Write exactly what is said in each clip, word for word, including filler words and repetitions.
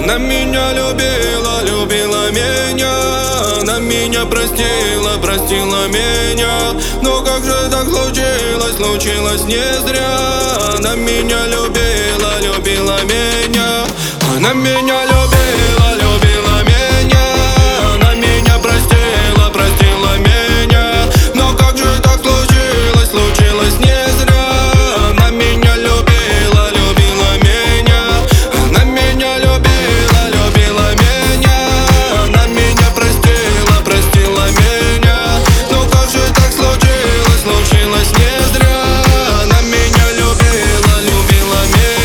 Она меня любила, любила меня. Она меня простила, простила меня. Но как же так случилось, случилось не зря. Она меня любила, любила меня. Она меня любила, любила меня. Она меня простила, простила меня. Но как же так случилось, случилось не зря. Она меня любила, любила меня. Она меня любила, любила меня. Она меня простила, простила меня. Но как же так случилось, случилось не зря. Она меня любила, любила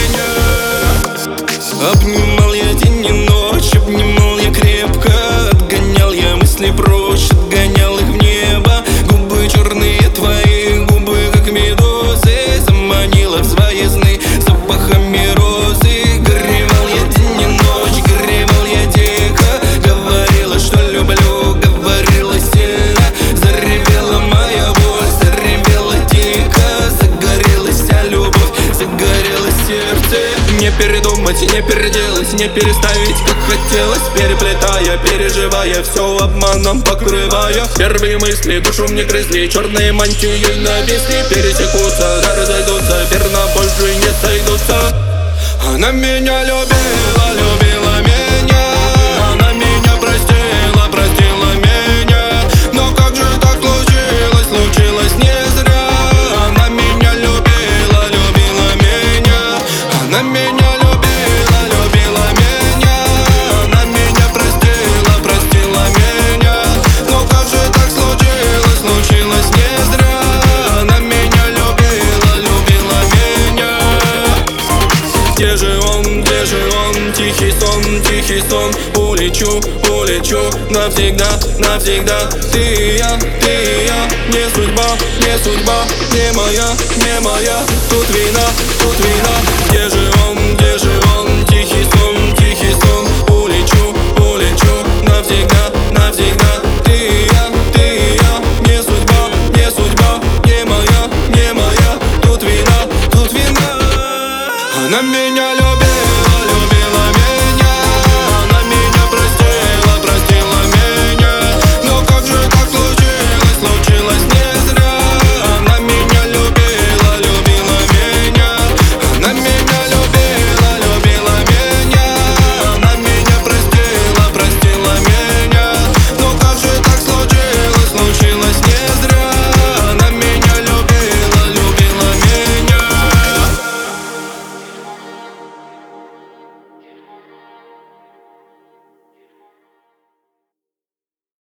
меня. Обнимал я день и ночь, обнимал я крепко. Отгонял я мысли прочь, отгонял их в небо. Губы черные твои, губы как медузы. Заманила в свои сны запахами розы. Горевал я день и ночь, горевал я дико. Говорила, что люблю, говорила сильно. Заревела моя боль, заревела дико. Загорелась вся любовь, загорелось сердце. Не передумать и не переделать, не переставить, как хотелось. Переплетая, переживая, все обманом покрывая. Первые мысли душу мне грызли, черные мантией нависли. Пересекутся, да разойдутся, верно больше не сойдутся. Она меня любила, любила меня. Она меня простила, простила меня. Но как же так случилось, случилось не зря. Она меня любила, любила меня. Она меня любила, любила меня. Она меня простила, простила меня. Но как же так случилось, случилось не зря. Она меня любила, любила меня. Где же он, где же он, тихий сон, тихий сон. Улечу, улечу навсегда, навсегда. Ты и я, ты и я. Не судьба, не судьба, не моя, не моя. Тут вина, тут вина. Где же